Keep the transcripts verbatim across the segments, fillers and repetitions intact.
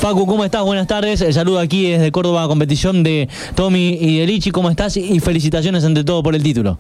Facu, ¿cómo estás? Buenas tardes. El saludo aquí desde Córdoba, competición de Tommy y de Lichi. ¿Cómo estás? Y felicitaciones ante todo por el título.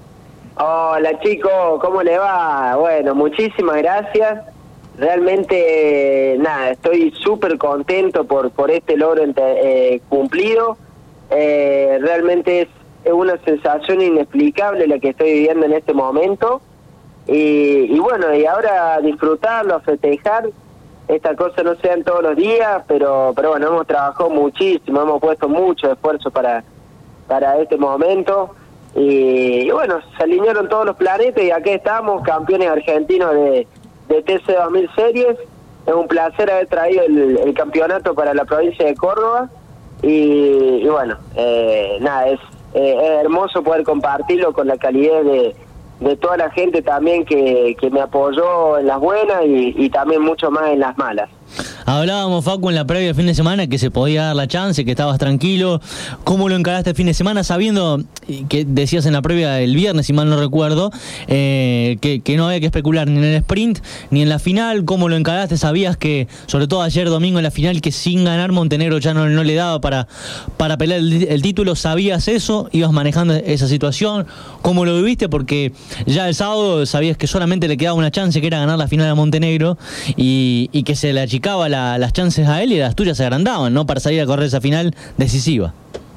Hola chicos, ¿cómo le va? Bueno, muchísimas gracias. Realmente, nada, estoy súper contento por, por este logro eh, cumplido. Eh, realmente es, es una sensación inexplicable la que estoy viviendo en este momento. Y, y bueno, y ahora disfrutarlo, festejar. Estas cosas no se dan todos los días, pero pero bueno, hemos trabajado muchísimo, hemos puesto mucho esfuerzo para, para este momento. Y, y bueno, se alinearon todos los planetas y aquí estamos, campeones argentinos de, de T C dos mil Series. Es un placer haber traído el, el campeonato para la provincia de Córdoba. Y, y bueno, eh, nada, es, eh, es hermoso poder compartirlo con la calidad de... de toda la gente también que, que me apoyó en las buenas y, y también mucho más en las malas. Hablábamos, Facu, en la previa del fin de semana que se podía dar la chance, que estabas tranquilo. ¿Cómo lo encaraste el fin de semana sabiendo que decías en la previa el viernes, si mal no recuerdo, eh, que, que no había que especular ni en el sprint ni en la final? ¿Cómo lo encaraste? ¿Sabías que, sobre todo ayer domingo en la final, que sin ganar Montenegro ya no, no le daba para, para pelear el, el título? ¿Sabías eso? ¿Ibas manejando esa situación? ¿Cómo lo viviste? Porque ya el sábado sabías que solamente le quedaba una chance, que era ganar la final a Montenegro, y, y que se le achicaba la las chances a él y las tuyas se agrandaban, ¿no? Para salir a correr esa final decisiva.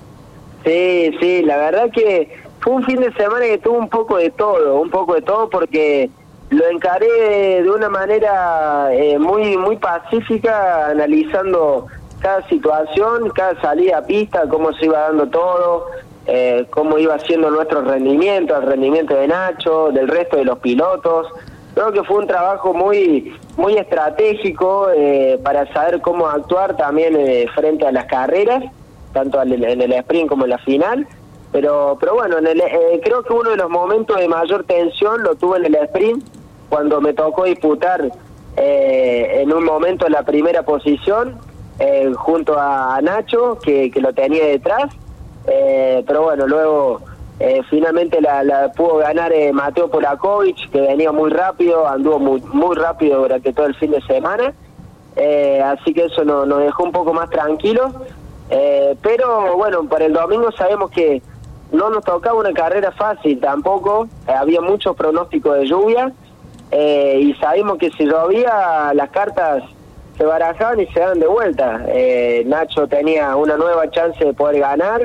Sí, sí, la verdad que fue un fin de semana que tuvo un poco de todo, un poco de todo porque lo encaré de una manera eh, muy muy pacífica, analizando cada situación, cada salida a pista, cómo se iba dando todo, eh, cómo iba siendo nuestro rendimiento, el rendimiento de Nacho, del resto de los pilotos. Creo que fue un trabajo muy muy estratégico eh, para saber cómo actuar también eh, frente a las carreras, tanto en el sprint como en la final. Pero pero bueno, en el, eh, creo que uno de los momentos de mayor tensión lo tuve en el sprint, cuando me tocó disputar eh, en un momento la primera posición eh, junto a Nacho, que, que lo tenía detrás. Eh, pero bueno, luego... Eh, finalmente la, la pudo ganar eh, Mateo Polakovic, que venía muy rápido, anduvo muy, muy rápido durante todo el fin de semana, eh, así que eso no, nos dejó un poco más tranquilos, eh, pero bueno, para el domingo sabemos que no nos tocaba una carrera fácil tampoco, eh, había muchos pronósticos de lluvia, eh, y sabemos que si llovía las cartas se barajaban y se daban de vuelta. eh, Nacho tenía una nueva chance de poder ganar,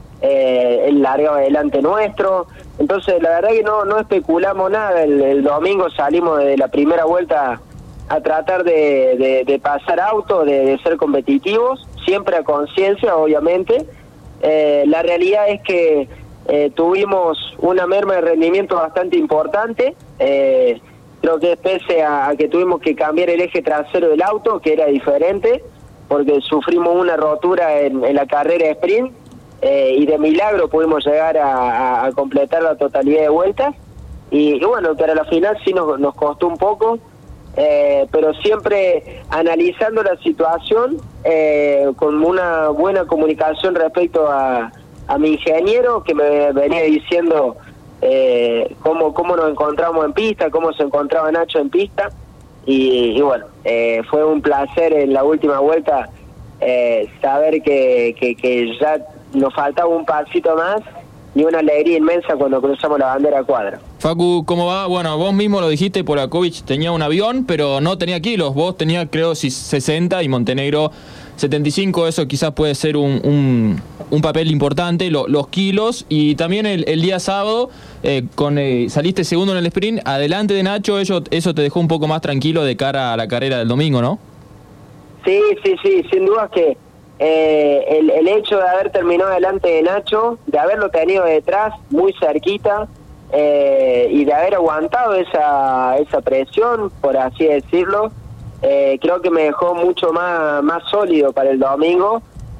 Eh, él largaba adelante nuestro, entonces la verdad que no no especulamos nada. El, el domingo salimos de la primera vuelta a tratar de, de, de pasar auto, de, de ser competitivos, siempre a conciencia, obviamente. Eh, la realidad es que eh, tuvimos una merma de rendimiento bastante importante, eh, creo que pese a, a que tuvimos que cambiar el eje trasero del auto, que era diferente, porque sufrimos una rotura en, en la carrera de sprint. Eh, y de milagro pudimos llegar a, a, a completar la totalidad de vueltas y, y bueno, para la final sí nos, nos costó un poco, eh, pero siempre analizando la situación eh, con una buena comunicación respecto a, a mi ingeniero, que me venía diciendo eh, cómo, cómo nos encontramos en pista, cómo se encontraba Nacho en pista, y, y bueno, eh, fue un placer en la última vuelta eh, saber que, que, que ya nos faltaba un pasito más y una alegría inmensa cuando cruzamos la bandera a cuadra. Facu, ¿cómo va? Bueno, vos mismo lo dijiste, Polakovic tenía un avión, pero no tenía kilos. Vos tenías, creo, sesenta y Montenegro setenta y cinco. Eso quizás puede ser un, un, un papel importante, lo, los kilos. Y también el, el día sábado, eh, con eh, saliste segundo en el sprint, adelante de Nacho. Eso, eso te dejó un poco más tranquilo de cara a la carrera del domingo, ¿no? Sí, sí, sí, sin duda que Eh, el, el hecho de haber terminado delante de Nacho, de haberlo tenido detrás, muy cerquita, eh, y de haber aguantado esa esa presión, por así decirlo, eh, creo que me dejó mucho más, más sólido para el domingo.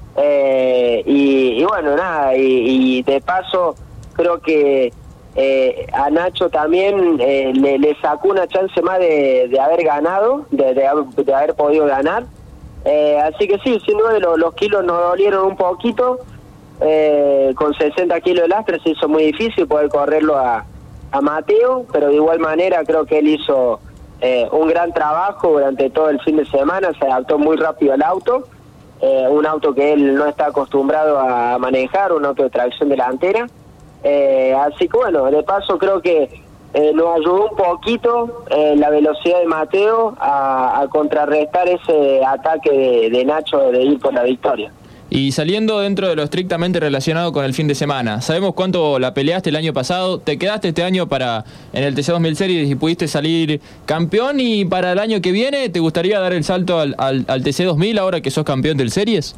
Eh, y, y bueno, nada, y, y de paso creo que eh, a Nacho también eh, le, le sacó una chance más de, de haber ganado, de, de, de haber podido ganar. Eh, así que sí, sin duda los, los kilos nos dolieron un poquito, eh, con sesenta kilos de lastre se hizo muy difícil poder correrlo a, a Mateo, pero de igual manera creo que él hizo eh, un gran trabajo durante todo el fin de semana, se adaptó muy rápido al auto, eh, un auto que él no está acostumbrado a manejar, un auto de tracción delantera, eh, así que bueno, de paso creo que eh, nos ayudó un poquito eh, la velocidad de Mateo a, a contrarrestar ese ataque de, de Nacho de ir por la victoria. Y saliendo dentro de lo estrictamente relacionado con el fin de semana, sabemos cuánto la peleaste el año pasado, te quedaste este año para en el T C dos mil Series y pudiste salir campeón, y para el año que viene, ¿te gustaría dar el salto al, al, al T C dos mil ahora que sos campeón del Series?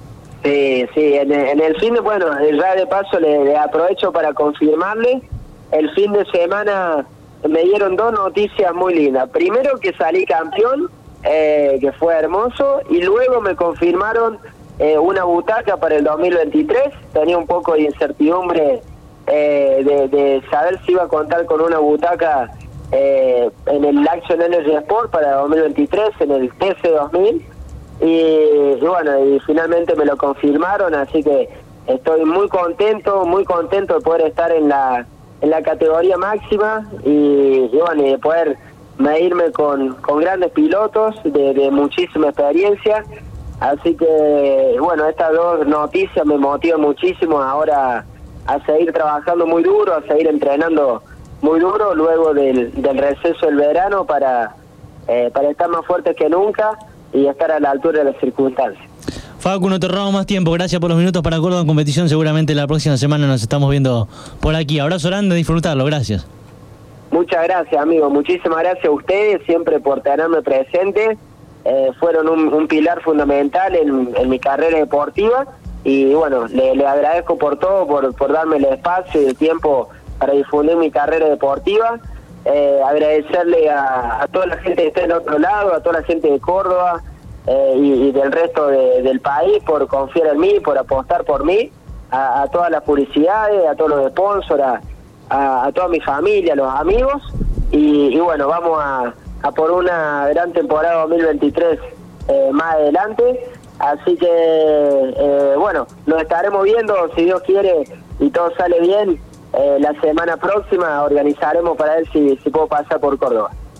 Sí, sí, en el, en el fin de, bueno, ya de paso le, le aprovecho para confirmarle, el fin de semana me dieron dos noticias muy lindas. Primero que salí campeón, eh, que fue hermoso, y luego me confirmaron Eh, una butaca para el dos mil veintitrés. Tenía un poco de incertidumbre eh, de, de saber si iba a contar con una butaca eh, en el Action Energy Sport para el dos mil veintitrés, en el T C dos mil, y, y bueno, y finalmente me lo confirmaron, así que estoy muy contento, muy contento de poder estar en la en la categoría máxima y, y bueno, y de poder medirme con, con grandes pilotos de, de muchísima experiencia. Así que, bueno, estas dos noticias me motivan muchísimo ahora a seguir trabajando muy duro, a seguir entrenando muy duro luego del, del receso del verano para, eh, para estar más fuertes que nunca y estar a la altura de las circunstancias. Facu, no te robamos más tiempo, gracias por los minutos para Córdoba en competición, seguramente la próxima semana nos estamos viendo por aquí. Abrazo grande, disfrutarlo, gracias. Muchas gracias, amigo, muchísimas gracias a ustedes siempre por tenerme presente. Eh, fueron un, un pilar fundamental en, en mi carrera deportiva y bueno, le, le agradezco por todo, por, por darme el espacio y el tiempo para difundir mi carrera deportiva. Eh, agradecerle a, a toda la gente que está del otro lado, a toda la gente de Córdoba eh, y, y del resto de, del país por confiar en mí, por apostar por mí, a, a todas las publicidades, a todos los sponsors, a, a, a toda mi familia, a los amigos y, y bueno, vamos a a por una gran temporada dos mil veintitrés eh, más adelante, así que eh, bueno, nos estaremos viendo, si Dios quiere y todo sale bien, eh, la semana próxima organizaremos para ver si, si puedo pasar por Córdoba.